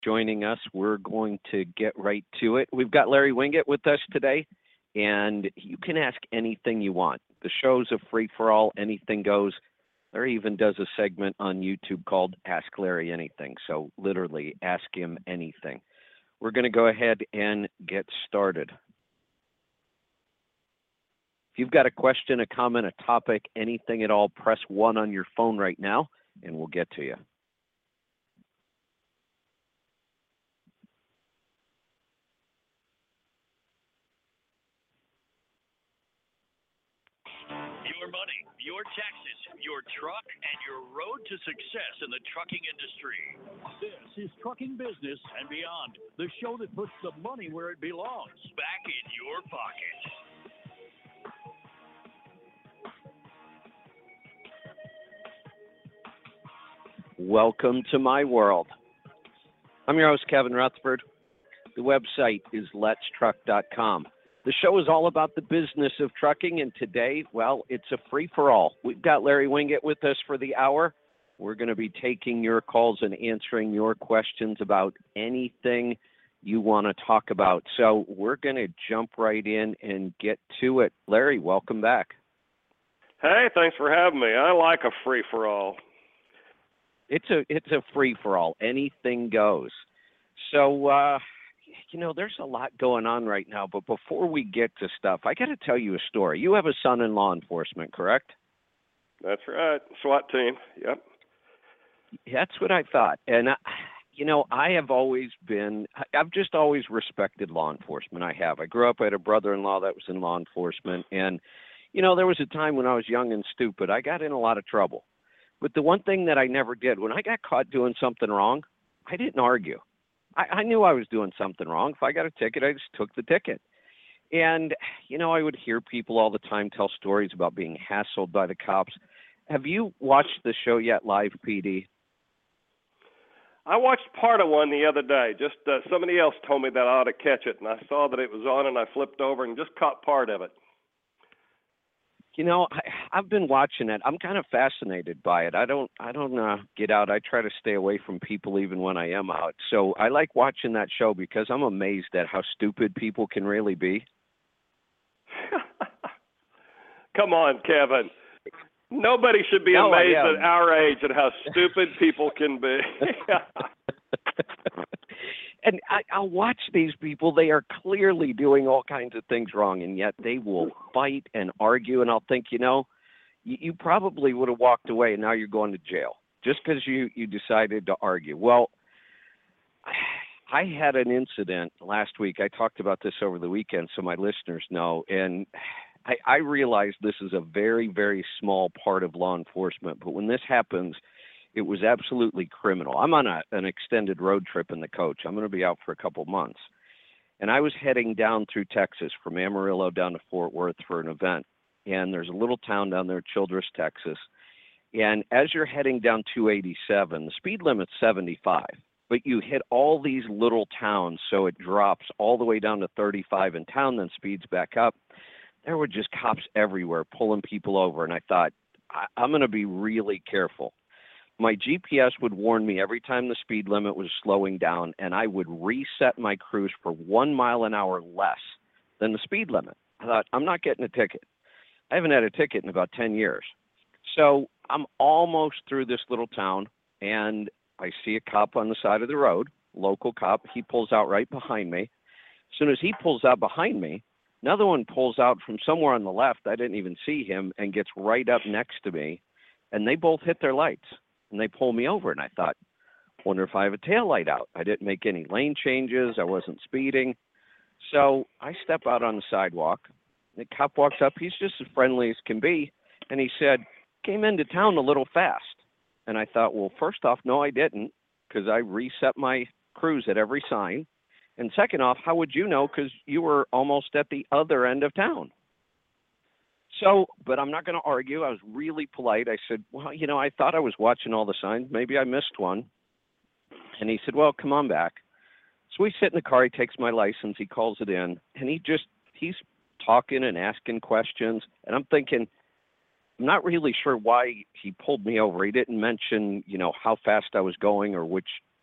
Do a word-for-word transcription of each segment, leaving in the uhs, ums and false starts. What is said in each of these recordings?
joining us. We're going to get right to it. We've got Larry Winget with us today, and you can ask anything you want. The show's a free-for-all, anything goes. Larry even does a segment on YouTube called Ask Larry Anything, so literally ask him anything. We're going to go ahead and get started. If you've got a question, a comment, a topic, anything at all, press one on your phone right now, and we'll get to you. Your money, your taxes, your truck, and your road to success in the trucking industry. This is Trucking Business and Beyond, the show that puts the money where it belongs, back in your pocket. Welcome to my world. I'm your host, Kevin Rutherford. The website is lets truck dot com. The show is all about the business of trucking, and today, well, it's a free-for-all. We've got Larry Winget with us for the hour. We're going to be taking your calls and answering your questions about anything you want to talk about. So we're going to jump right in and get to it. Larry, welcome back. Hey, thanks for having me. I like a free-for-all. It's a it's a free-for-all. Anything goes. So, uh, you know, there's a lot going on right now, but before we get to stuff, I got to tell you a story. You have a son in law enforcement, correct? That's right. SWAT team, yep. That's what I thought. And, I, you know, I have always been, I've just always respected law enforcement. I have. I grew up, I had a brother-in-law that was in law enforcement. And, you know, there was a time when I was young and stupid. I got in a lot of trouble. But the one thing that I never did, when I got caught doing something wrong, I didn't argue. I, I knew I was doing something wrong. If I got a ticket, I just took the ticket. And, you know, I would hear people all the time tell stories about being hassled by the cops. Have you watched the show yet, Live P D? I watched part of one the other day. Just uh, somebody else told me that I ought to catch it, and I saw that it was on, and I flipped over and just caught part of it. You know, I, I've been watching it. I'm kind of fascinated by it. I don't, I don't uh, get out. I try to stay away from people even when I am out. So I like watching that show because I'm amazed at how stupid people can really be. Come on, Kevin. Nobody should be no, amazed at our age at how stupid people can be. And I, I'll watch these people. They are clearly doing all kinds of things wrong, and yet they will fight and argue. And I'll think, you know, you, you probably would have walked away, and now you're going to jail just because you, you decided to argue. Well, I had an incident last week. I talked about this over the weekend so my listeners know, and I, I realize this is a very, very small part of law enforcement. But when this happens, it was absolutely criminal. I'm on a, an extended road trip in the coach. I'm going to be out for a couple months. And I was heading down through Texas from Amarillo down to Fort Worth for an event. And there's a little town down there, Childress, Texas. And as you're heading down two eighty-seven, the speed limit's seventy-five. But you hit all these little towns, so it drops all the way down to thirty-five in town, then speeds back up. There were just cops everywhere pulling people over. And I thought, I- I'm going to be really careful. My G P S would warn me every time the speed limit was slowing down, and I would reset my cruise for one mile an hour less than the speed limit. I thought, I'm not getting a ticket. I haven't had a ticket in about ten years. So I'm almost through this little town, and I see a cop on the side of the road, local cop. He pulls out right behind me. As soon as he pulls out behind me, another one pulls out from somewhere on the left. I didn't even see him, and gets right up next to me, and they both hit their lights. And they pull me over, and I thought, wonder if I have a taillight out. I didn't make any lane changes. I wasn't speeding. So I step out on the sidewalk. The cop walks up. He's just as friendly as can be. And he said, came into town a little fast. And I thought, well, first off, no, I didn't, because I reset my cruise at every sign. And second off, how would you know? Because you were almost at the other end of town. So, but I'm not going to argue. I was really polite. I said, well, you know, I thought I was watching all the signs. Maybe I missed one. And he said, well, come on back. So we sit in the car. He takes my license. He calls it in. And he just, he's talking and asking questions. And I'm thinking, I'm not really sure why he pulled me over. He didn't mention, you know, how fast I was going or which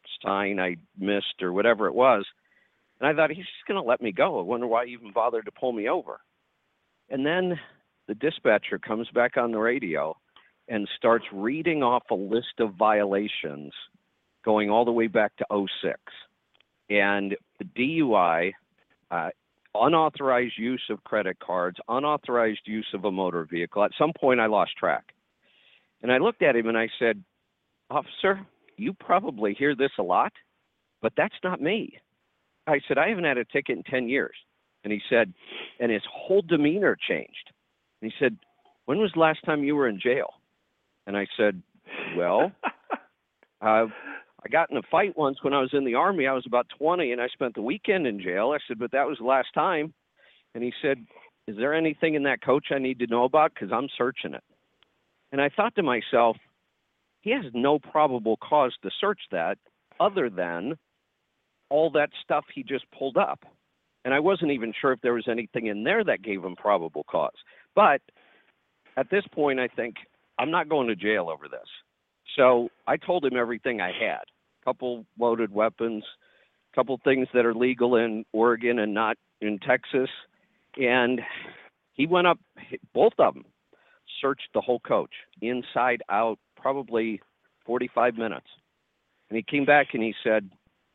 sign I missed or whatever it was. And I thought, he's just going to let me go. I wonder why he even bothered to pull me over. And then the dispatcher comes back on the radio and starts reading off a list of violations going all the way back to oh six. And the D U I, uh, unauthorized use of credit cards, unauthorized use of a motor vehicle. At some point, I lost track. And I looked at him and I said, officer, you probably hear this a lot, but that's not me. I said, I haven't had a ticket in ten years. And he said, and his whole demeanor changed. And he said, when was the last time you were in jail? And I said, well, uh, I got in a fight once when I was in the Army. I was about twenty, and I spent the weekend in jail. I said, but that was the last time. And he said, is there anything in that coach I need to know about? Because I'm searching it. And I thought to myself, he has no probable cause to search that other than all that stuff he just pulled up. And I wasn't even sure if there was anything in there that gave him probable cause. But at this point, I think, I'm not going to jail over this. So I told him everything I had, a couple loaded weapons, a couple things that are legal in Oregon and not in Texas. And he went up, both of them, searched the whole coach, inside out, probably forty-five minutes. And he came back and he said,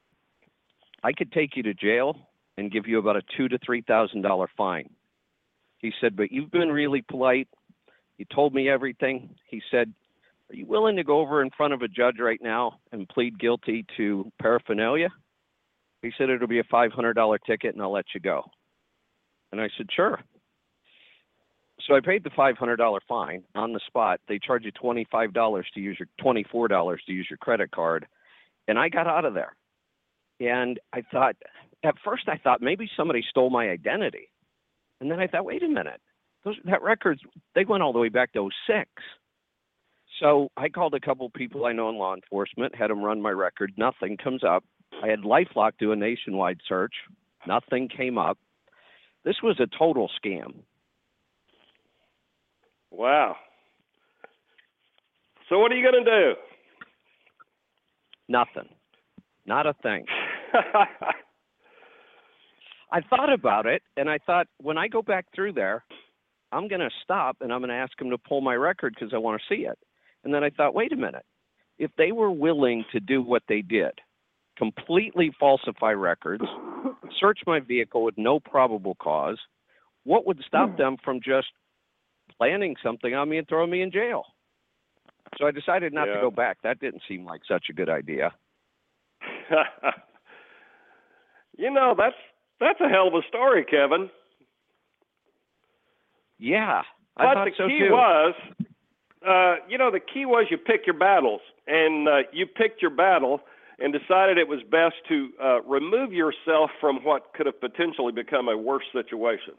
I could take you to jail and give you about a two to three thousand dollar fine. He said, but you've been really polite. You told me everything. He said, are you willing to go over in front of a judge right now and plead guilty to paraphernalia? He said, it'll be a five hundred dollar ticket and I'll let you go. And I said, sure. So I paid the five hundred dollar fine on the spot. They charge you twenty-five dollars to use your, twenty-four dollars to use your credit card. And I got out of there. And I thought, at first I thought maybe somebody stole my identity. And then I thought, wait a minute, those that records, they went all the way back to oh six. So I called a couple people I know in law enforcement, had them run my record. Nothing comes up. I had LifeLock do a nationwide search. Nothing came up. This was a total scam. Wow. So what are you going to do? Nothing. Not a thing. I thought about it, and I thought, when I go back through there, I'm going to stop, and I'm going to ask them to pull my record because I want to see it. And then I thought, wait a minute. If they were willing to do what they did, completely falsify records, search my vehicle with no probable cause, what would stop them from just planning something on me and throwing me in jail? So I decided not yeah. to go back. That didn't seem like such a good idea. You know, that's that's a hell of a story, Kevin. Yeah, I but thought the so key too. was, uh, you know, the key was you pick your battles, and uh, you picked your battle and decided it was best to uh, remove yourself from what could have potentially become a worse situation.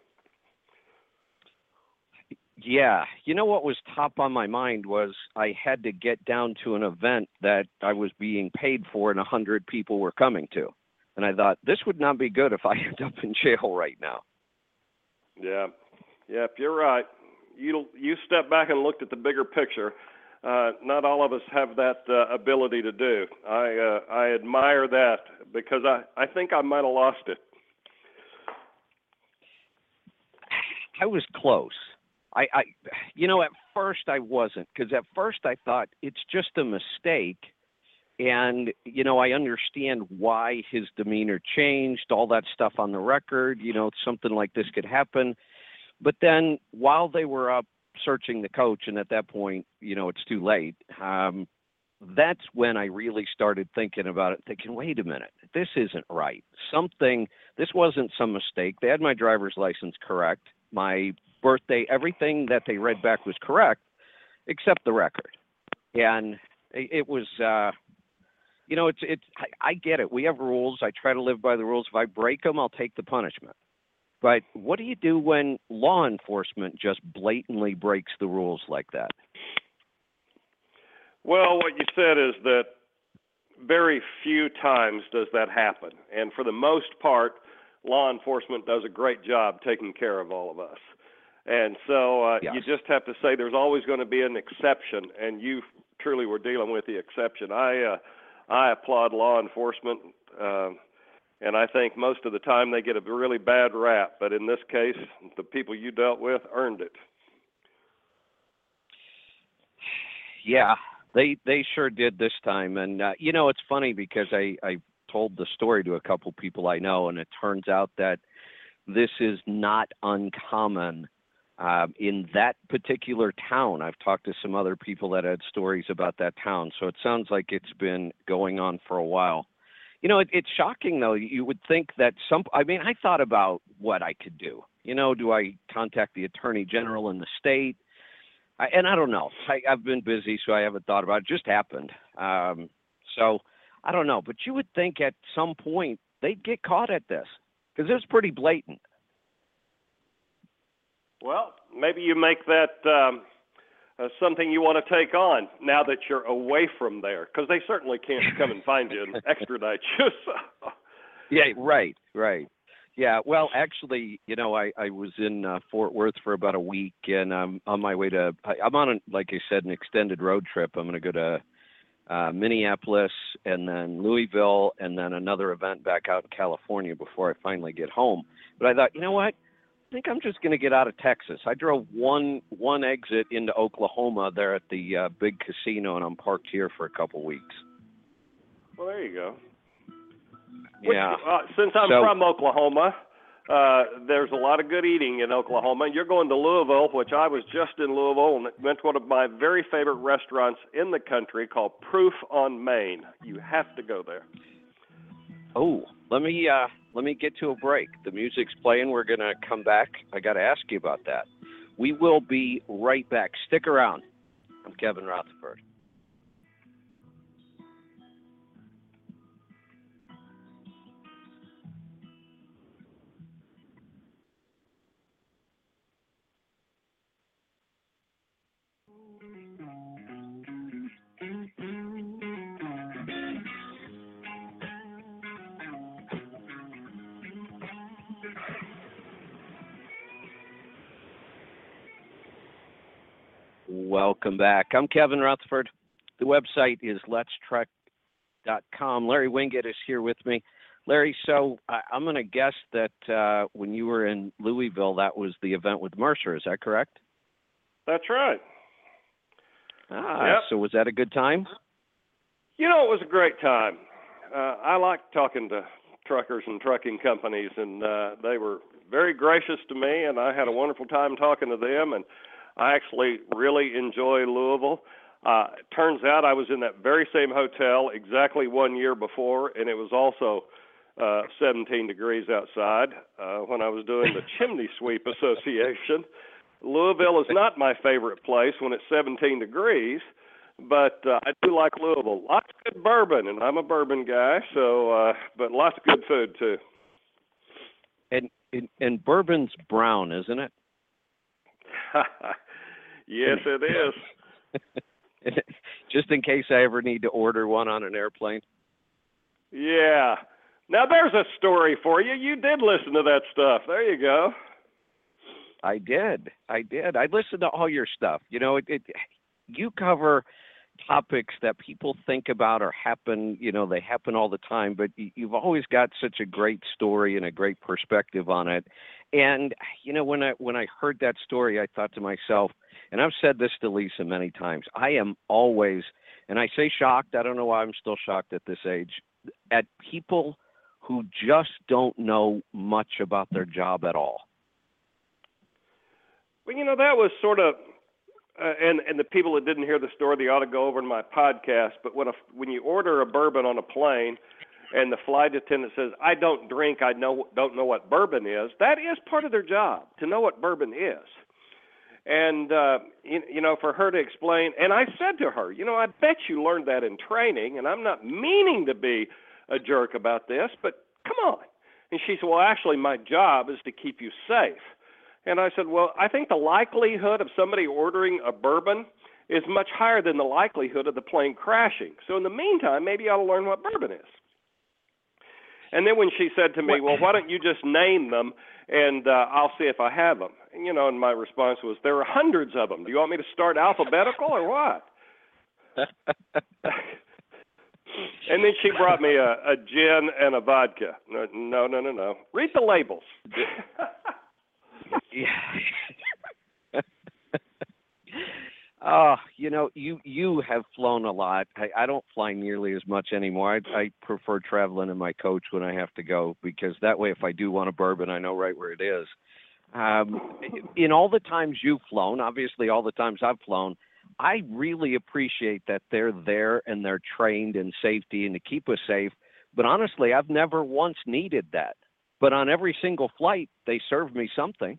Yeah, you know what was top on my mind was I had to get down to an event that I was being paid for and a hundred people were coming to. And I thought, this would not be good if I end up in jail right now. Yeah, yep, you're right. You you step back and looked at the bigger picture. Uh, not all of us have that uh, ability to do. I uh, I admire that because I, I think I might have lost it. I was close. I, I you know, at first I wasn't, because at first I thought it's just a mistake. And, you know, I understand why his demeanor changed, all that stuff on the record, you know, something like this could happen. But then while they were up searching the coach, and at that point, you know, it's too late, um, that's when I really started thinking about it, thinking, wait a minute, this isn't right. Something, this wasn't some mistake. They had my driver's license correct. My birthday, everything that they read back was correct, except the record. And it, it was... Uh, You know, it's it's. I, I get it. We have rules. I try to live by the rules. If I break them, I'll take the punishment. But what do you do when law enforcement just blatantly breaks the rules like that? Well, what you said is that very few times does that happen. And for the most part, law enforcement does a great job taking care of all of us. And so uh, Yes. you just have to say there's always going to be an exception, and you truly were dealing with the exception. I uh, I applaud law enforcement, uh, and I think most of the time they get a really bad rap. But in this case, the people you dealt with earned it. Yeah, they they sure did this time. And, uh, you know, it's funny because I, I told the story to a couple people I know, and it turns out that this is not uncommon uh, in that particular town. I've talked to some other people that had stories about that town, so it sounds like it's been going on for a while. You know, it, it's shocking, though. You would think that some, I mean, I thought about what I could do. You know, do I contact the attorney general in the state? I, and I don't know. I, I've been busy, so I haven't thought about it. It just happened. Um, so I don't know. But you would think at some point they'd get caught at this because it was pretty blatant. Well, maybe you make that um, uh, something you want to take on now that you're away from there, because they certainly can't come and find you and extradite you. So. Yeah, right, right. Yeah, well, actually, you know, I, I was in uh, Fort Worth for about a week, and I'm on my way to, I, I'm on, a, like I said, an extended road trip. I'm going to go to uh, Minneapolis and then Louisville and then another event back out in California before I finally get home. But I thought, you know what? I think I'm just going to get out of Texas. I drove one one exit into Oklahoma there at the uh, big casino, and I'm parked here for a couple weeks. Well, there you go. Yeah. Which, uh, since I'm so, from Oklahoma, uh, there's a lot of good eating in Oklahoma. You're going to Louisville, which I was just in Louisville, and went to one of my very favorite restaurants in the country called Proof on Main. You have to go there. Oh, let me uh, let me get to a break. The music's playing. We're going to come back. I got to ask you about that. We will be right back. Stick around. I'm Kevin Rutherford. Welcome back. I'm Kevin Rutherford. The website is lets trek dot com. Larry Winget is here with me. Larry, so I, I'm going to guess that uh, when you were in Louisville, that was the event with Mercer. Is that correct? That's right. Ah, yep. So was that a good time? You know, it was a great time. Uh, I like talking to truckers and trucking companies, and uh, they were very gracious to me, and I had a wonderful time talking to them, and I actually really enjoy Louisville. Uh, it turns out I was in that very same hotel exactly one year before, and it was also uh, seventeen degrees outside uh, when I was doing the Chimney Sweep Association. Louisville is not my favorite place when it's seventeen degrees, but uh, I do like Louisville. Lots of good bourbon, and I'm a bourbon guy, so uh, but lots of good food too. And, and and bourbon's brown, isn't it? Yes, it is. Just in case I ever need to order one on an airplane. Yeah. Now there's a story for you. You did listen to that stuff. There you go. I did. I did. I listened to all your stuff. You know, it, it you cover topics that people think about or happen, you know, they happen all the time, but you've always got such a great story and a great perspective on it. And, you know, when I when I heard that story, I thought to myself, and I've said this to Lisa many times, I am always, and I say shocked, I don't know why I'm still shocked at this age, at people who just don't know much about their job at all. Well, you know, that was sort of, uh, and, and the people that didn't hear the story, they ought to go over to my podcast, but when, a, when you order a bourbon on a plane, and the flight attendant says, I don't drink, I know, don't know what bourbon is, that is part of their job, to know what bourbon is. And, uh, you, you know, for her to explain, and I said to her, you know, I bet you learned that in training, and I'm not meaning to be a jerk about this, but come on. And she said, well, actually, my job is to keep you safe. And I said, well, I think the likelihood of somebody ordering a bourbon is much higher than the likelihood of the plane crashing. So in the meantime, maybe I ought to learn what bourbon is. And then when she said to me, well, why don't you just name them, and uh, I'll see if I have them. And, you know, and my response was, there are hundreds of them. Do you want me to start alphabetical or what? And then she brought me a, a gin and a vodka. No, no, no, no, no. Read the labels. Yeah. Oh, you know, you you have flown a lot. I, I don't fly nearly as much anymore. I, I prefer traveling in my coach when I have to go, because that way, if I do want a bourbon, I know right where it is. Um, in all the times you've flown, obviously all the times I've flown, I really appreciate that they're there and they're trained in safety and to keep us safe. But honestly, I've never once needed that. But on every single flight, they served me something.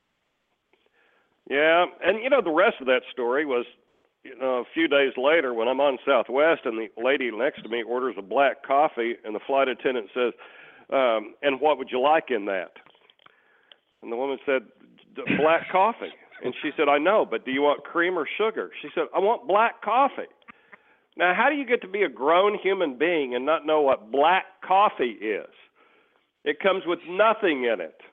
Yeah, and you know, the rest of that story was, you know, a few days later when I'm on Southwest and the lady next to me orders a black coffee and the flight attendant says, um, and what would you like in that? And the woman said, black coffee. And she said, I know, but do you want cream or sugar? She said, I want black coffee. Now, how do you get to be a grown human being and not know what black coffee is? It comes with nothing in it.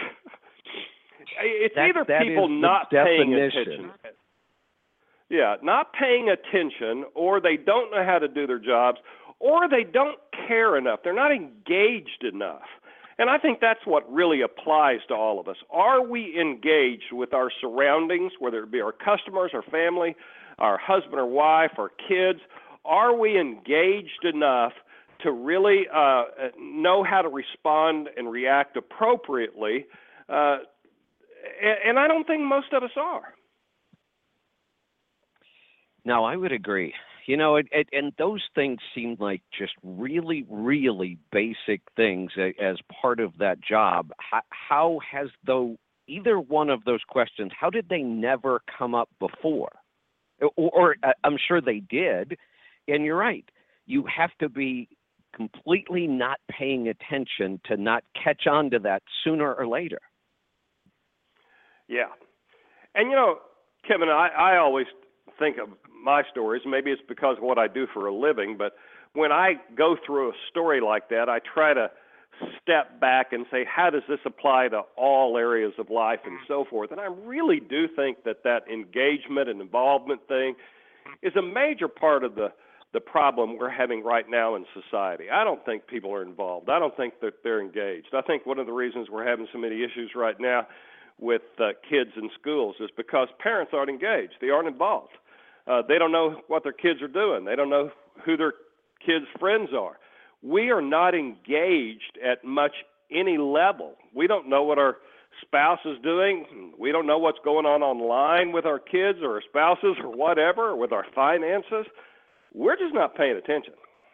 It's that, either that people not definition. paying attention. Yeah, not paying attention, or they don't know how to do their jobs, or they don't care enough. They're not engaged enough. And I think that's what really applies to all of us. Are we engaged with our surroundings, whether it be our customers, our family, our husband or wife, our kids? Are we engaged enough to really uh, know how to respond and react appropriately? Uh, and, and I don't think most of us are. No, I would agree. You know, it, it, and those things seem like just really, really basic things as part of that job. How, how has, though, either one of those questions, how did they never come up before? Or, or I'm sure they did, and you're right. You have to be completely not paying attention to not catch on to that sooner or later. Yeah. And, you know, Kevin, I, I always think of my stories. Maybe it's because of what I do for a living, but when I go through a story like that, I try to step back and say, how does this apply to all areas of life and so forth? And I really do think that that engagement and involvement thing is a major part of the, the problem we're having right now in society. I don't think people are involved. I don't think that they're engaged. I think one of the reasons we're having so many issues right now with uh, kids in schools is because parents aren't engaged. They aren't involved. Uh, they don't know what their kids are doing. They don't know who their kids' friends are. We are not engaged at much any level. We don't know what our spouse is doing. We don't know what's going on online with our kids or our spouses or whatever, or with our finances. We're just not paying attention.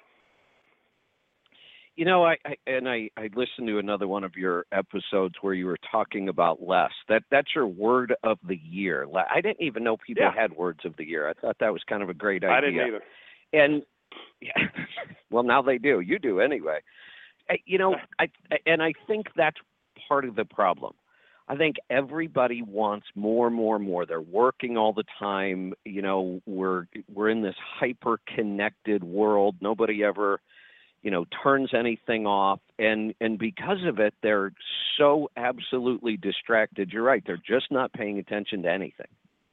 You know, I, I and I, I listened to another one of your episodes where you were talking about less. That that's your word of the year. I didn't even know people yeah. had words of the year. I thought that was kind of a great idea. I didn't either. And yeah, well, now they do. You do anyway. You know, I and I think that's part of the problem. I think everybody wants more, more, more. They're working all the time. You know, we're we're in this hyper-connected world. Nobody ever, you know, turns anything off. And, and because of it, they're so absolutely distracted. You're right. They're just not paying attention to anything.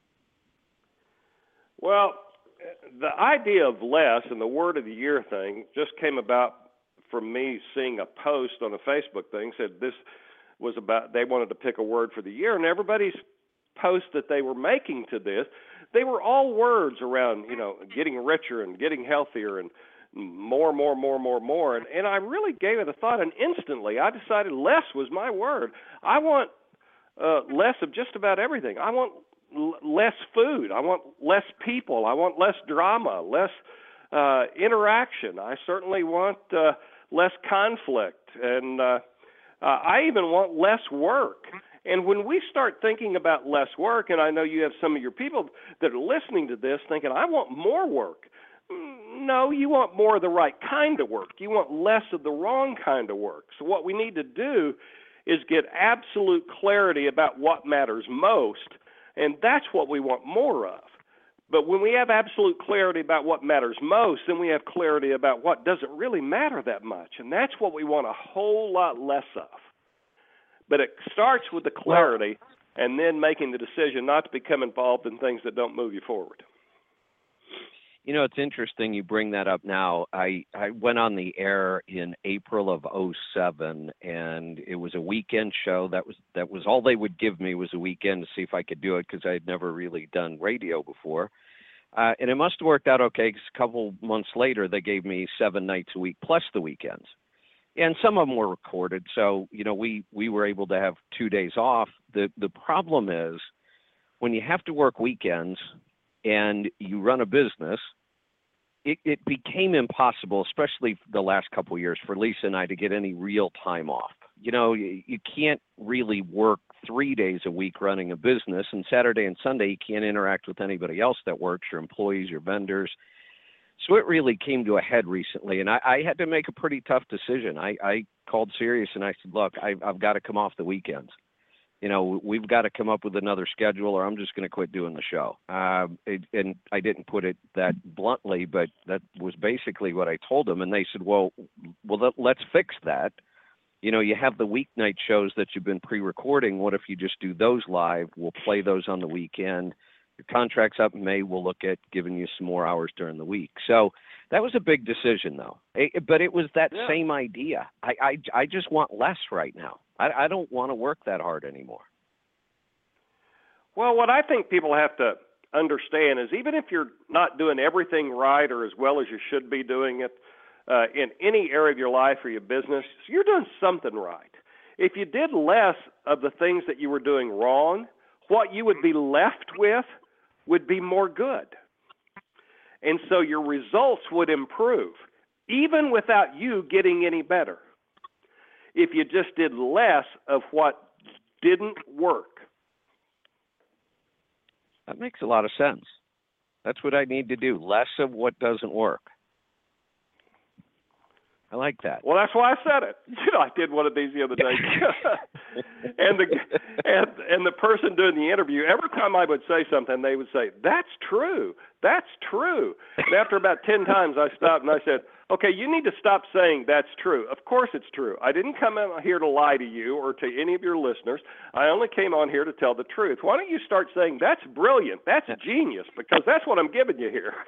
Well, the idea of less and the word of the year thing just came about from me seeing a post on a Facebook thing said this was about, they wanted to pick a word for the year, and everybody's post that they were making to this, they were all words around, you know, getting richer and getting healthier and more, more, more, more, more. And, and I really gave it a thought, and instantly I decided less was my word. I want uh, less of just about everything. I want l- less food. I want less people. I want less drama, less uh, interaction. I certainly want uh, less conflict. And uh, uh, I even want less work. And when we start thinking about less work, and I know you have some of your people that are listening to this thinking, I want more work. No, you want more of the right kind of work. You want less of the wrong kind of work. So what we need to do is get absolute clarity about what matters most, and that's what we want more of. But when we have absolute clarity about what matters most, then we have clarity about what doesn't really matter that much, and that's what we want a whole lot less of. But it starts with the clarity well, and then making the decision not to become involved in things that don't move you forward. You know, it's interesting you bring that up now. I, I went on the air in April of 'oh seven, and it was a weekend show. That was that was all they would give me, was a weekend to see if I could do it, because I had never really done radio before. Uh, and it must have worked out okay, because a couple months later they gave me seven nights a week plus the weekends. And some of them were recorded, so you know we we were able to have two days off. The the problem is when you have to work weekends and you run a business, it, it became impossible, especially the last couple of years, for Lisa and I to get any real time off. You know, you, you can't really work three days a week running a business, and Saturday and Sunday you can't interact with anybody else that works, your employees, your vendors. So it really came to a head recently, and I, I had to make a pretty tough decision. I, I called Sirius and I said, look, I, I've got to come off the weekends. You know, we've got to come up with another schedule, or I'm just going to quit doing the show. Uh, it, and I didn't put it that bluntly, but that was basically what I told them. And they said, well, well, let's fix that. You know, you have the weeknight shows that you've been pre-recording. What if you just do those live? We'll play those on the weekend. Your contract's up in May. We'll look at giving you some more hours during the week. So that was a big decision, though. It, but it was that Yeah. same idea. I, I, I just want less right now. I, I don't want to work that hard anymore. Well, what I think people have to understand is, even if you're not doing everything right or as well as you should be doing it uh, in any area of your life or your business, you're doing something right. If you did less of the things that you were doing wrong, what you would be left with would be more good. And so your results would improve, even without you getting any better, if you just did less of what didn't work. That makes a lot of sense. That's what I need to do. Less of what doesn't work. I like that. Well, that's why I said it. You know, I did one of these the other day, and the and and the person doing the interview, every time I would say something, they would say, "That's true. That's true." And after about ten times, I stopped and I said, "Okay, you need to stop saying that's true. Of course it's true. I didn't come out here to lie to you or to any of your listeners. I only came on here to tell the truth. Why don't you start saying that's brilliant, that's genius, because that's what I'm giving you here."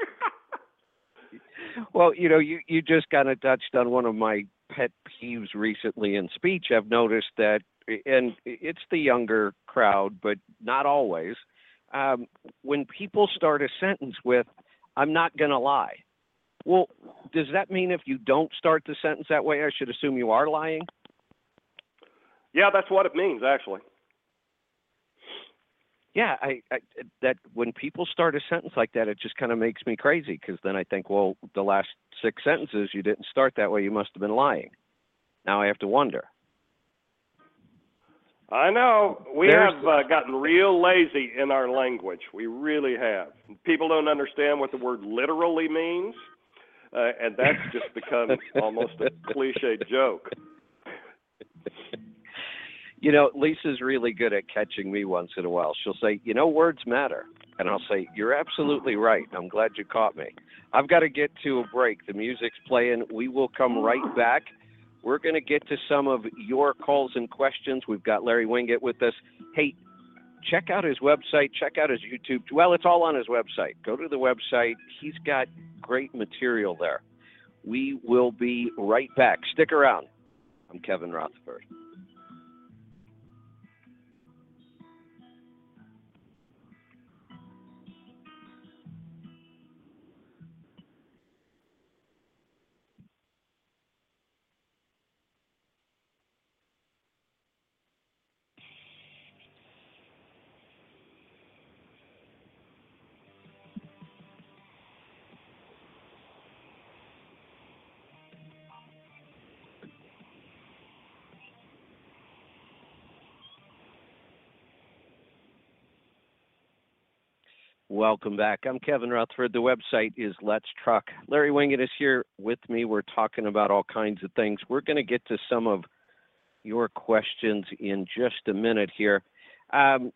Well, you know, you, you just kind of touched on one of my pet peeves recently in speech. I've noticed that, and it's the younger crowd, but not always, um, when people start a sentence with, "I'm not going to lie." Well, does that mean if you don't start the sentence that way, I should assume you are lying? Yeah, that's what it means, actually. Yeah, I, I that when people start a sentence like that, it just kind of makes me crazy, because then I think, well, the last six sentences you didn't start that way. You must have been lying. Now I have to wonder. I know. We There's- have uh, gotten real lazy in our language. We really have. People don't understand what the word literally means, uh, and that's just become almost a cliche joke. You know, Lisa's really good at catching me once in a while. She'll say, you know, words matter. And I'll say, you're absolutely right. I'm glad you caught me. I've got to get to a break. The music's playing. We will come right back. We're going to get to some of your calls and questions. We've got Larry Winget with us. Hey, check out his website. Check out his YouTube. Well, it's all on his website. Go to the website. He's got great material there. We will be right back. Stick around. I'm Kevin Rutherford. Welcome back. I'm Kevin Rutherford. The website is Let's Truck. Larry Winget is here with me. We're talking about all kinds of things. We're going to get to some of your questions in just a minute here. Um,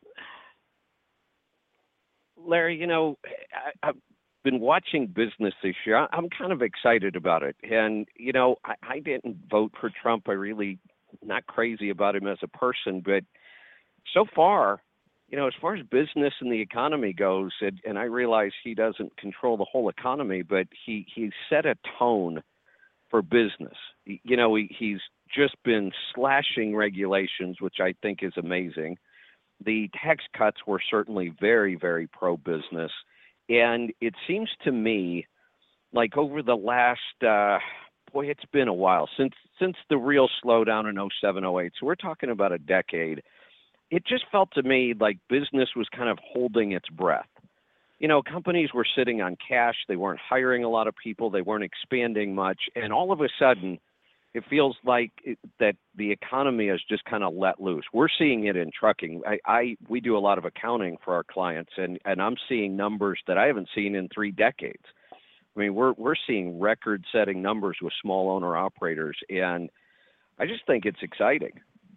Larry, you know, I, I've been watching business this year. I'm kind of excited about it. And, you know, I, I didn't vote for Trump. I really not crazy about him as a person, but so far, you know, as far as business and the economy goes, and, and I realize he doesn't control the whole economy, but he, he set a tone for business. You know, he, he's just been slashing regulations, which I think is amazing. The tax cuts were certainly very, very pro-business. And it seems to me like over the last, uh, boy, it's been a while since since the real slowdown in oh seven, oh eight. So we're talking about a decade. It just felt to me like business was kind of holding its breath. You know, companies were sitting on cash. They weren't hiring a lot of people. They weren't expanding much. And all of a sudden, it feels like it, that the economy has just kind of let loose. We're seeing it in trucking. I, I we do a lot of accounting for our clients, and, and I'm seeing numbers that I haven't seen in three decades. I mean, we're we're seeing record-setting numbers with small owner operators, and I just think it's exciting.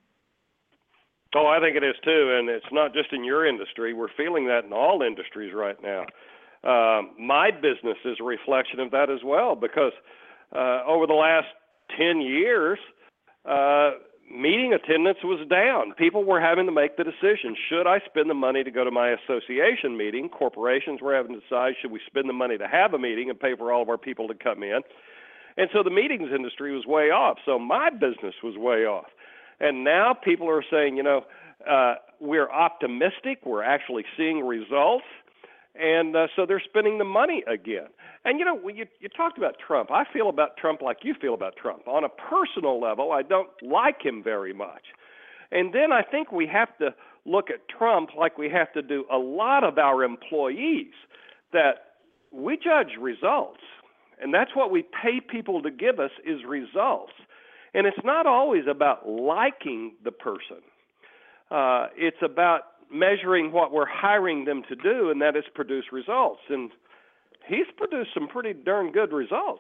Oh, I think it is too, and it's not just in your industry. We're feeling that in all industries right now. Um, my business is a reflection of that as well, because uh, over the last ten years, uh, meeting attendance was down. People were having to make the decision, should I spend the money to go to my association meeting? Corporations were having to decide, should we spend the money to have a meeting and pay for all of our people to come in? And so the meetings industry was way off. So my business was way off. And now people are saying, you know, uh, we're optimistic. We're actually seeing results. And uh, so they're spending the money again. And, you know, when you, you talked about Trump, I feel about Trump like you feel about Trump. On a personal level, I don't like him very much. And then I think we have to look at Trump like we have to do a lot of our employees, that we judge results. And that's what we pay people to give us, is results. And it's not always about liking the person. Uh, it's about measuring what we're hiring them to do, and that is produce results. And he's produced some pretty darn good results.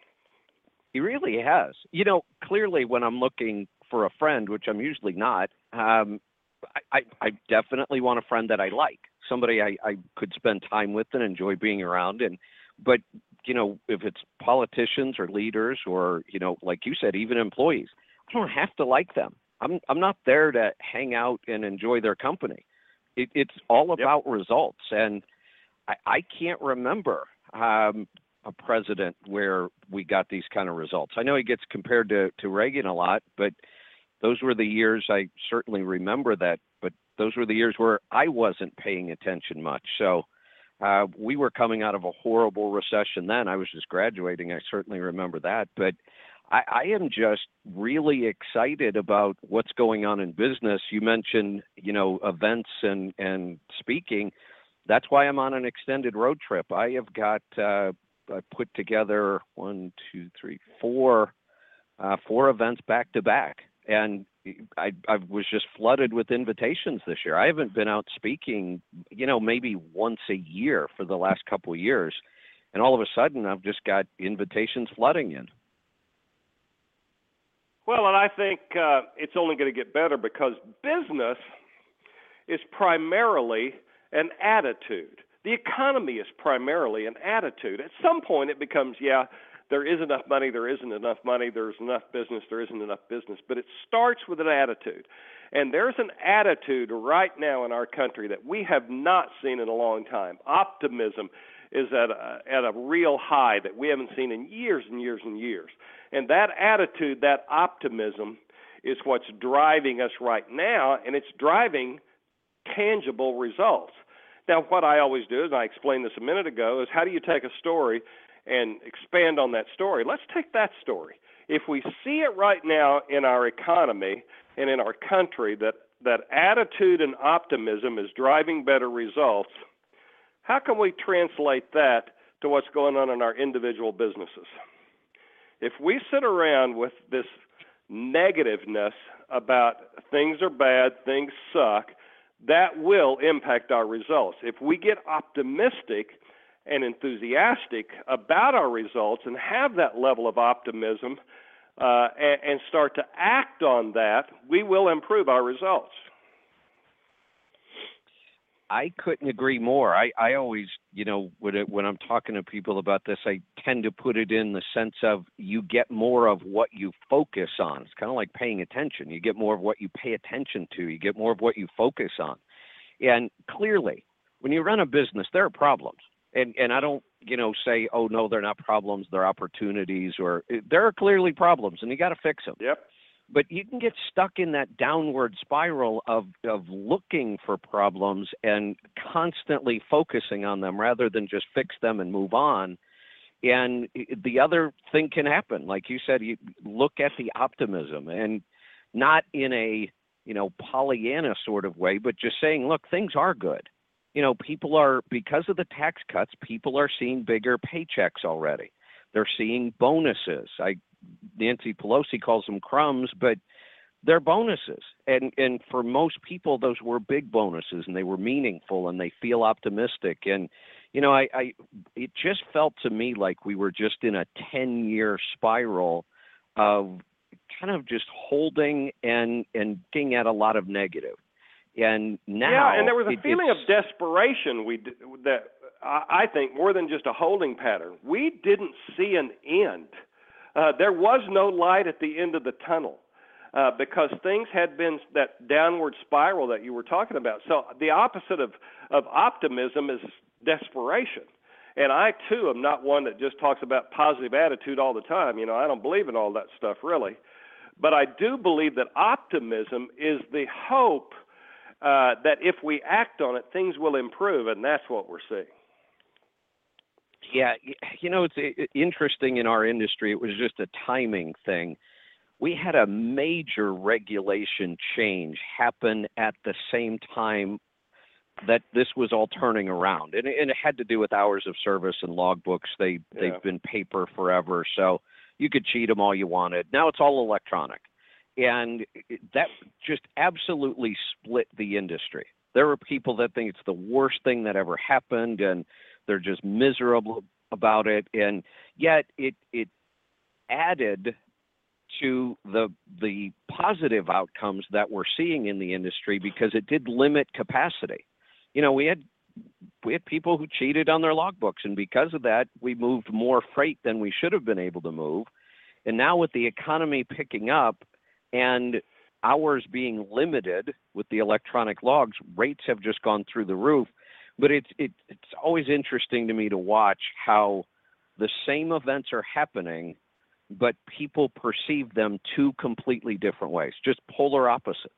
He really has. You know, clearly when I'm looking for a friend, which I'm usually not, um, I, I, I definitely want a friend that I like, somebody I, I could spend time with and enjoy being around. And but you know, if it's politicians or leaders or, you know, like you said, even employees, I don't have to like them. I'm I'm not there to hang out and enjoy their company. It, it's all about yep. results. And I, I can't remember um, a president where we got these kind of results. I know he gets compared to, to Reagan a lot, but those were the years I certainly remember that. But those were the years where I wasn't paying attention much. So Uh, we were coming out of a horrible recession then. I was just graduating. I certainly remember that. But I, I am just really excited about what's going on in business. You mentioned, you know, events and, and speaking. That's why I'm on an extended road trip. I have got uh, I put together one, two, three, four, uh, four events back to back. And I, I was just flooded with invitations this year. I haven't been out speaking, you know, maybe once a year for the last couple of years. And all of a sudden, I've just got invitations flooding in. Well, and I think uh, it's only going to get better, because business is primarily an attitude. The economy is primarily an attitude. At some point, it becomes, yeah, there is enough money, there isn't enough money, there's enough business, there isn't enough business. But it starts with an attitude. And there's an attitude right now in our country that we have not seen in a long time. Optimism is at a, at a real high that we haven't seen in years and years and years. And that attitude, that optimism, is what's driving us right now, and it's driving tangible results. Now, what I always do, and I explained this a minute ago, is how do you take a story and expand on that story? Let's take that story. If we see it right now in our economy and in our country that, that attitude and optimism is driving better results, how can we translate that to what's going on in our individual businesses? If we sit around with this negativeness about things are bad, things suck, that will impact our results. If we get optimistic and enthusiastic about our results and have that level of optimism uh, and, and start to act on that, we will improve our results. I couldn't agree more. I, I always, you know, when, it, when I'm talking to people about this, I tend to put it in the sense of you get more of what you focus on. It's kind of like paying attention. You get more of what you pay attention to. You get more of what you focus on. And clearly, when you run a business, there are problems. And and I don't, you know, say, oh no, they're not problems, they're opportunities, or there are clearly problems, and you got to fix them. Yep. But you can get stuck in that downward spiral of of looking for problems and constantly focusing on them rather than just fix them and move on. And the other thing can happen, like you said, you look at the optimism, and not in a, you know, Pollyanna sort of way, but just saying, look, things are good. You know, people are, because of the tax cuts, people are seeing bigger paychecks already. They're seeing bonuses. I, Nancy Pelosi calls them crumbs, but they're bonuses. And and for most people, those were big bonuses, and they were meaningful, and they feel optimistic. And, you know, I, I it just felt to me like we were just in a ten-year spiral of kind of just holding and, and getting at a lot of negative. And now, yeah, and there was a it, feeling of desperation. We that I think more than just a holding pattern. We didn't see an end. Uh, there was no light at the end of the tunnel uh, because things had been that downward spiral that you were talking about. So the opposite of of optimism is desperation. And I too am not one that just talks about positive attitude all the time. You know, I don't believe in all that stuff really, but I do believe that optimism is the hope. Uh, that if we act on it, things will improve, and that's what we're seeing. Yeah, you know, it's interesting in our industry. It was just a timing thing. We had a major regulation change happen at the same time that this was all turning around, and it, and it had to do with hours of service and logbooks. They Yeah. they've been paper forever, so you could cheat them all you wanted. Now it's all electronic. And that just absolutely split the industry. There were people that think it's the worst thing that ever happened, and they're just miserable about it. And yet it it added to the the positive outcomes that we're seeing in the industry because it did limit capacity. You know, we had we had people who cheated on their logbooks, and because of that, we moved more freight than we should have been able to move. And now with the economy picking up, and hours being limited with the electronic logs, rates have just gone through the roof. But it's it, it's always interesting to me to watch how the same events are happening, but people perceive them two completely different ways, just polar opposites.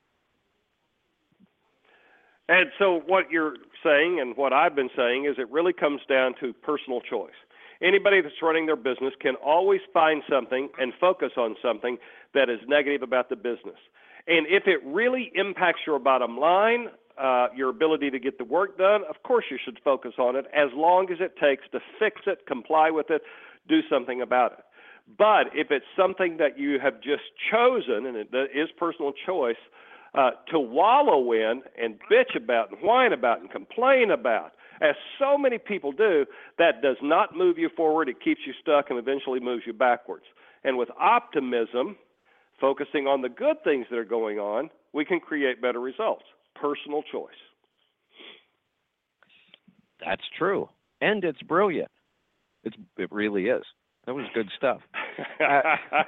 And so what you're saying and what I've been saying is it really comes down to personal choice. Anybody that's running their business can always find something and focus on something that is negative about the business. And if it really impacts your bottom line, uh, your ability to get the work done, of course you should focus on it as long as it takes to fix it, comply with it, do something about it. But if it's something that you have just chosen, and it is personal choice, uh, to wallow in and bitch about and whine about and complain about, as so many people do, that does not move you forward. It keeps you stuck and eventually moves you backwards. And with optimism, focusing on the good things that are going on, we can create better results. Personal choice. That's true. And it's brilliant. It's, it really is. That was good stuff. Uh,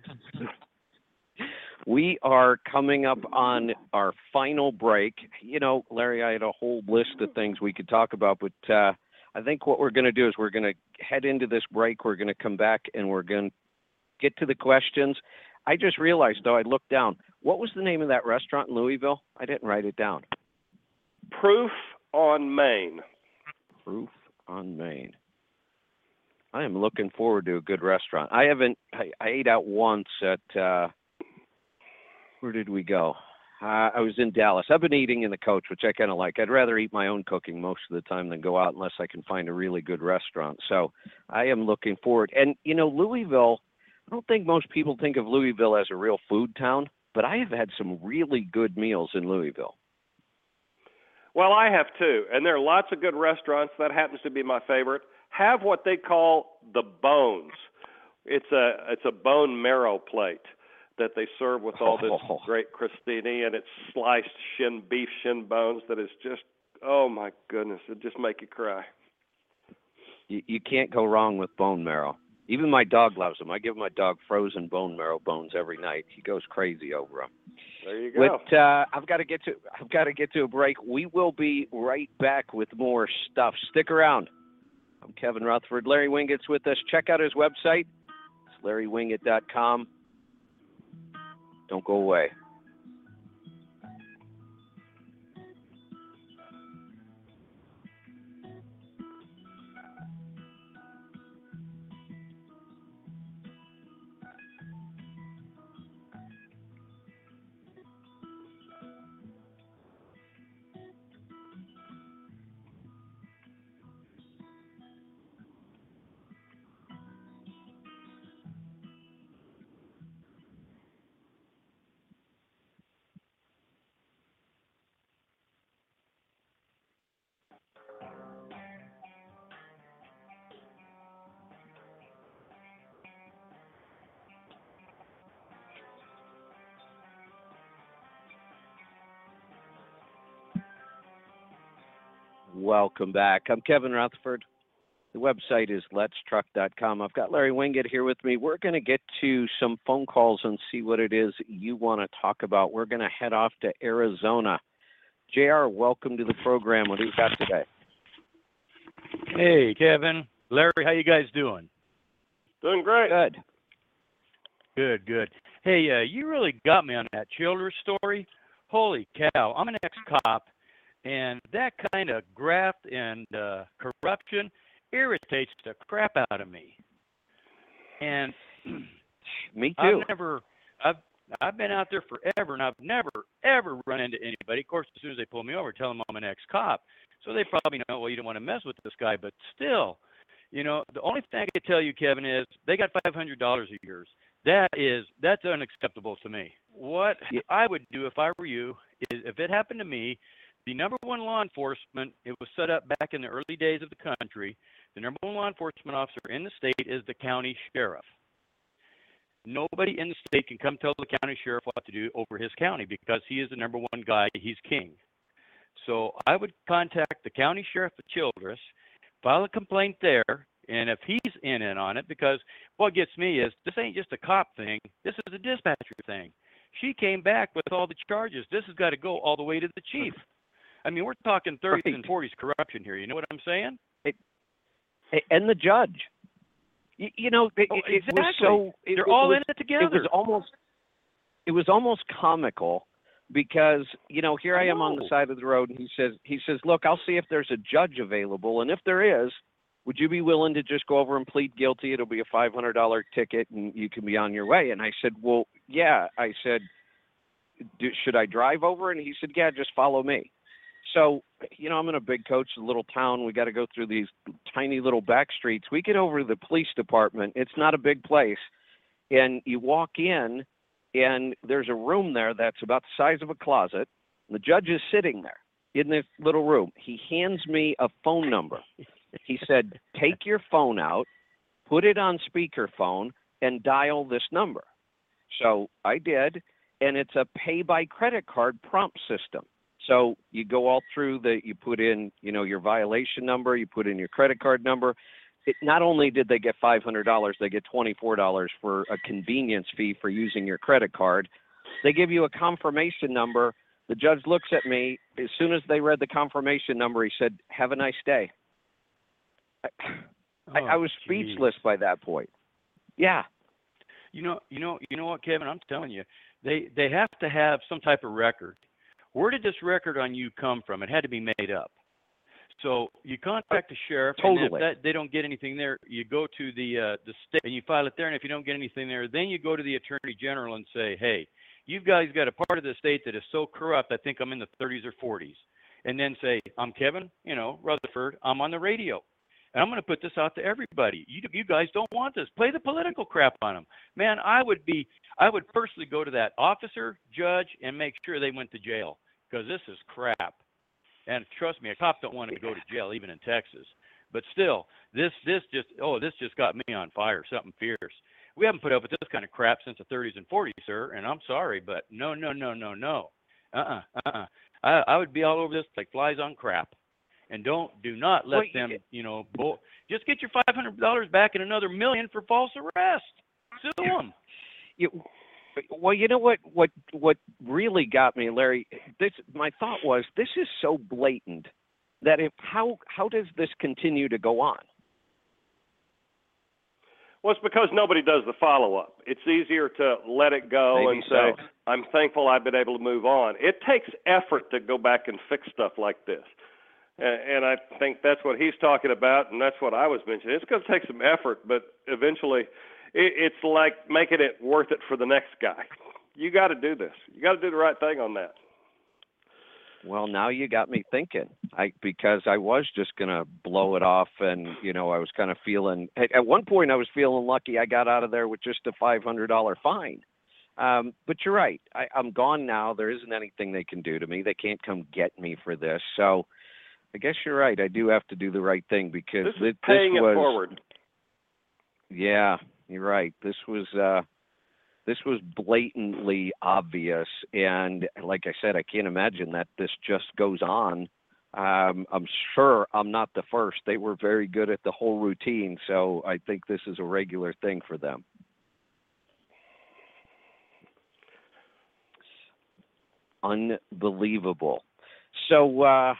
we are coming up on our final break. You know, Larry, I had a whole list of things we could talk about, but uh, I think what we're going to do is we're going to head into this break. We're going to come back and we're going to get to the questions. I just realized, though, I looked down. What was the name of that restaurant in Louisville? I didn't write it down. Proof on Main. Proof on Main. I am looking forward to a good restaurant. I haven't, I, I ate out once at, uh, where did we go? Uh, I was in Dallas. I've been eating in the coach, which I kind of like. I'd rather eat my own cooking most of the time than go out unless I can find a really good restaurant. So I am looking forward. And, you know, Louisville, I don't think most people think of Louisville as a real food town, but I have had some really good meals in Louisville. Well, I have too. And there are lots of good restaurants. That happens to be my favorite. Have what they call the bones. It's a it's a bone marrow plate that they serve with all this Oh. great crostini, and it's sliced shin beef shin bones that is just, oh my goodness, it just make you cry. You, you can't go wrong with bone marrow. Even my dog loves them. I give my dog frozen bone marrow bones every night. He goes crazy over them. There you go. But uh, I've got to get to I've got to get to a break. We will be right back with more stuff. Stick around. I'm Kevin Rutherford. Larry Winget's with us. Check out his website. It's larry winget dot com. Don't go away. Welcome back. I'm Kevin Rutherford. The website is lets truck dot com. I've got Larry Winget here with me. We're going to get to some phone calls and see what it is you want to talk about. We're going to head off to Arizona. J R, welcome to the program. What do you got today? Hey, Kevin. Larry, how you guys doing? Doing great. Good. Good, good. Hey, uh, you really got me on that Childress story. Holy cow. I'm an ex-cop, and that kind of graft and uh, corruption irritates the crap out of me. And me too. I've never, I've, I've been out there forever, and I've never, ever run into anybody. Of course, as soon as they pull me over, tell them I'm an ex-cop. So they probably know, well, you don't want to mess with this guy. But still, you know, the only thing I can tell you, Kevin, is they got five hundred dollars of yours. That is, that's unacceptable to me. What yeah. I would do if I were you is, if it happened to me, the number one law enforcement, it was set up back in the early days of the country. The number one law enforcement officer in the state is the county sheriff. Nobody in the state can come tell the county sheriff what to do over his county because he is the number one guy. He's king. So I would contact the county sheriff of Childress, file a complaint there, and if he's in and on it, because what gets me is this ain't just a cop thing. This is a dispatcher thing. She came back with all the charges. This has got to go all the way to the chief. I mean, we're talking thirties right. and forties corruption here. You know what I'm saying? It, and the judge. You, you know, it, oh, it exactly. was so. It, They're it all was, in it together. It was almost. It was almost comical because you know here I, I am on the side of the road, and he says, he says, look, I'll see if there's a judge available, and if there is, would you be willing to just go over and plead guilty? It'll be a five hundred dollars ticket, and you can be on your way. And I said, well, yeah. I said, Do, should I drive over? And he said, yeah, just follow me. So, you know, I'm in a big coach, a little town. We got to go through these tiny little back streets. We get over to the police department. It's not a big place. And you walk in, and there's a room there that's about the size of a closet. The judge is sitting there in this little room. He hands me a phone number. He said, take your phone out, put it on speakerphone, and dial this number. So I did, and it's a pay-by-credit card prompt system. So you go all through the, you put in, you know, your violation number, you put in your credit card number. It, not only did they get five hundred dollars, they get twenty-four dollars for a convenience fee for using your credit card. They give you a confirmation number. The judge looks at me. As soon as they read the confirmation number, he said, have a nice day. I, oh, I, I was speechless geez. by that point. Yeah. You know, you know, you know what, Kevin? I'm telling you, they they have to have some type of record. Where did this record on you come from? It had to be made up. So you contact the sheriff, totally. and if that, they don't get anything there, you go to the uh, the state and you file it there. And if you don't get anything there, then you go to the attorney general and say, hey, you guys got a part of the state that is so corrupt, I think I'm in the thirties or forties. And then say, I'm Kevin, you know, Rutherford, I'm on the radio. And I'm going to put this out to everybody. You you guys don't want this. Play the political crap on them. Man, I would be, I would personally go to that officer, judge, and make sure they went to jail because this is crap. And trust me, a cop don't want to go to jail, even in Texas. But still, this this just, oh, this just got me on fire, something fierce. We haven't put up with this kind of crap since the thirties and forties, sir, and I'm sorry, but no, no, no, no, no. Uh-uh, uh-uh. I, I would be all over this like flies on crap. And don't do not let Well, them, y- you know, bull, just get your five hundred dollars back and another million for false arrest. Sue them. you, well, you know what? What what really got me, Larry? This my thought was this is so blatant that if how how does this continue to go on? Well, it's because nobody does the follow-up. It's easier to let it go Maybe and say, so. I'm thankful I've been able to move on. It takes effort to go back and fix stuff like this. And I think that's what he's talking about, and that's what I was mentioning. It's going to take some effort, but eventually it's like making it worth it for the next guy. You got to do this. You got to do the right thing on that. Well, now you got me thinking. I because I was just gonna blow it off, and you know I was kind of feeling. At, at one point, I was feeling lucky I got out of there with just a five hundred dollar fine. Um, but you're right. I, I'm gone now. There isn't anything they can do to me. They can't come get me for this. So I guess you're right. I do have to do the right thing because this is this, paying this was. it forward. Yeah, you're right. This was. Uh, This was blatantly obvious, and like I said, I can't imagine that this just goes on. Um, I'm sure I'm not the first. They were very good at the whole routine, so I think this is a regular thing for them. Unbelievable. So, uh,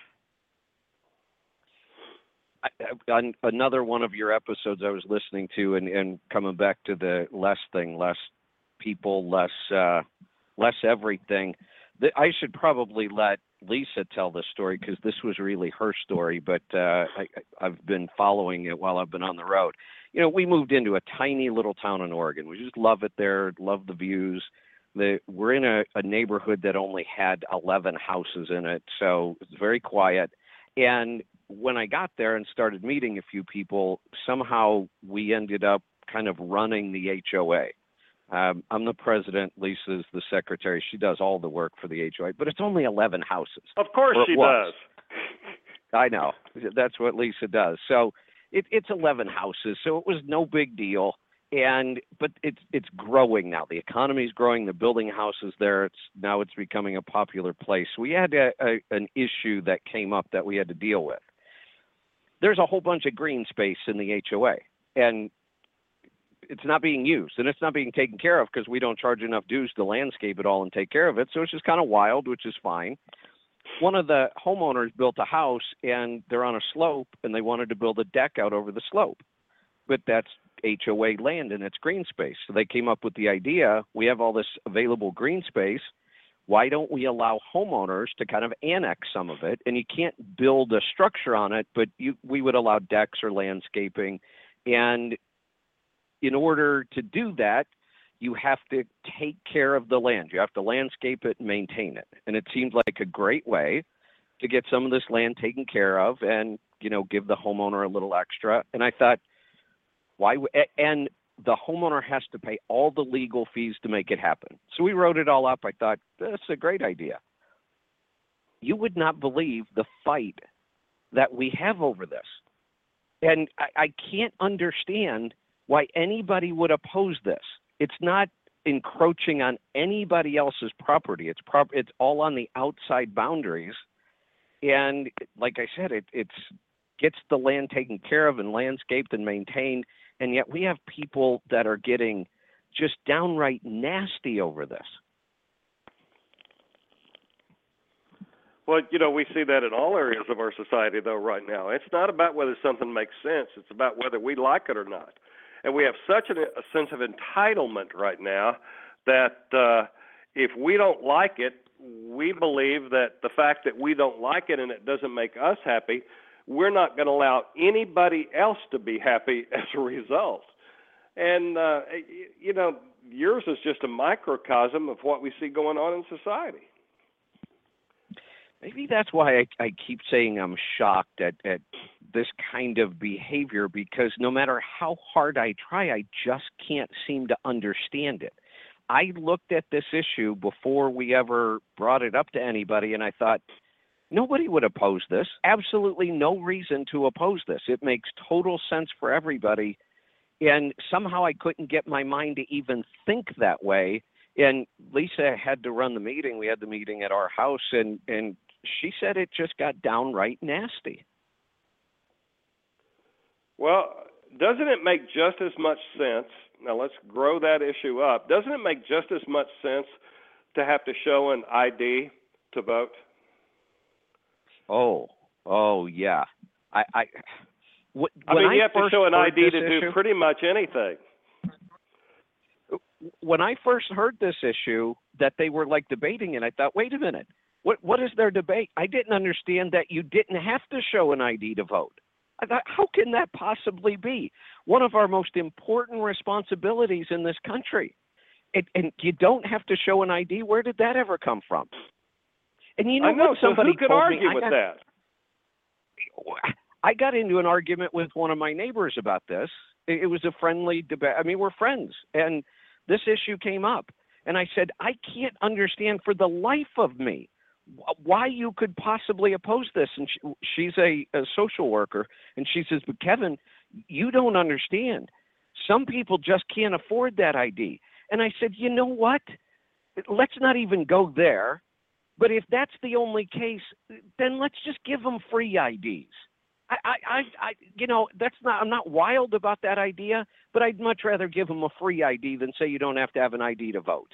I, on another one of your episodes I was listening to, and, and coming back to the less thing, less people, less uh, less everything. The, I should probably let Lisa tell this story because this was really her story, but uh, I, I've been following it while I've been on the road. You know, we moved into a tiny little town in Oregon. We just love it there, love the views. The, we're in a, a neighborhood that only had eleven houses in it, so it's very quiet. And when I got there and started meeting a few people, somehow we ended up kind of running the H O A. Um, I'm the president. Lisa's the secretary. She does all the work for the H O A, but it's only eleven houses. Of course she was. does. I know. That's what Lisa does. So it, it's eleven houses, so it was no big deal. And but it's it's growing now. The economy's growing. They're building houses there. It's now it's becoming a popular place. We had a, a, an issue that came up that we had to deal with. There's a whole bunch of green space in the H O A, and it's not being used, and it's not being taken care of because we don't charge enough dues to landscape it all and take care of it. So it's just kind of wild, which is fine. One of the homeowners built a house, and they're on a slope, and they wanted to build a deck out over the slope. But that's H O A land, and it's green space. So they came up with the idea, we have all this available green space. Why don't we allow homeowners to kind of annex some of it? And you can't build a structure on it, but you, we would allow decks or landscaping. And in order to do that, you have to take care of the land. You have to landscape it and maintain it. And it seemed like a great way to get some of this land taken care of and, you know, give the homeowner a little extra. And I thought, why? And the homeowner has to pay all the legal fees to make it happen. So we wrote it all up. I thought, that's a great idea. You would not believe the fight that we have over this. And I, I can't understand why anybody would oppose this. It's not encroaching on anybody else's property. It's prop- It's all on the outside boundaries. And like I said, it it's gets the land taken care of and landscaped and maintained. And yet we have people that are getting just downright nasty over this. Well, you know, we see that in all areas of our society, though, right now. It's not about whether something makes sense. It's about whether we like it or not. And we have such an, a sense of entitlement right now that uh, if we don't like it, we believe that the fact that we don't like it and it doesn't make us happy, we're not going to allow anybody else to be happy as a result. And, uh, you know, yours is just a microcosm of what we see going on in society. Maybe that's why I, I keep saying I'm shocked at, at this kind of behavior, because no matter how hard I try, I just can't seem to understand it. I looked at this issue before we ever brought it up to anybody, and I thought, nobody would oppose this. Absolutely no reason to oppose this. It makes total sense for everybody. And somehow I couldn't get my mind to even think that way. And Lisa had to run the meeting. We had the meeting at our house, and, and she said it just got downright nasty. Well, doesn't it make just as much sense? Now let's grow that issue up. Doesn't it make just as much sense to have to show an I D to vote? Oh, oh yeah. I, I, wh- I when mean, you I have to first show an heard I D this to issue, do pretty much anything. When I first heard this issue, that they were like debating it, I thought, wait a minute, what what is their debate? I didn't understand that you didn't have to show an I D to vote. I thought, how can that possibly be? One of our most important responsibilities in this country. It, and you don't have to show an I D. Where did that ever come from? And you know, I know, what somebody so who could told argue me, with I got, that? I got into an argument with one of my neighbors about this. It, it was a friendly debate. I mean, we're friends. And this issue came up. And I said, I can't understand for the life of me why you could possibly oppose this. And she, she's a, a social worker. And she says, but Kevin, you don't understand. Some people just can't afford that I D. And I said, you know what? Let's not even go there. But if that's the only case, then let's just give them free I Ds. I, I, I, I, you know, that's not. I'm not wild about that idea, but I'd much rather give them a free I D than say you don't have to have an I D to vote.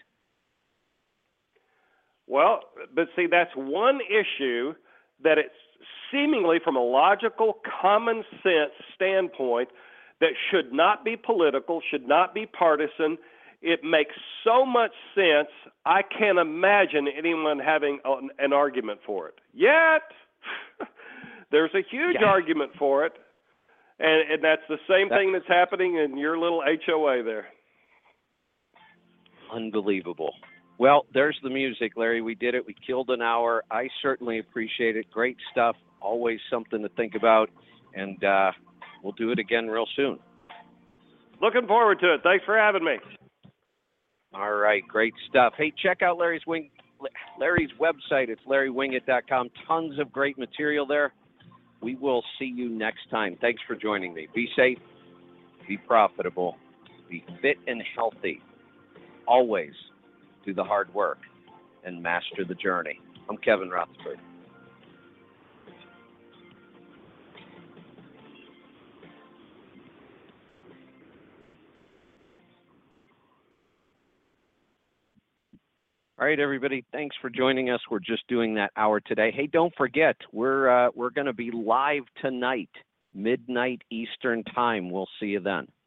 Well, but see, that's one issue that it's seemingly from a logical, common sense standpoint that should not be political, should not be partisan. It makes so much sense, I can't imagine anyone having an, an argument for it. Yet, there's a huge yeah. argument for it, and, and that's the same that, thing that's happening in your little H O A there. Unbelievable. Well, there's the music, Larry. We did it. We killed an hour. I certainly appreciate it. Great stuff. Always something to think about, and uh, we'll do it again real soon. Looking forward to it. Thanks for having me. All right, great stuff. Hey, check out Larry's wing, Larry's website. It's larry wingett dot com. Tons of great material there. We will see you next time. Thanks for joining me. Be safe, be profitable, be fit and healthy. Always do the hard work and master the journey. I'm Kevin Rutherford. All right, everybody. Thanks for joining us. We're just doing that hour today. Hey, don't forget, we're uh, we're going to be live tonight, midnight Eastern time. We'll see you then.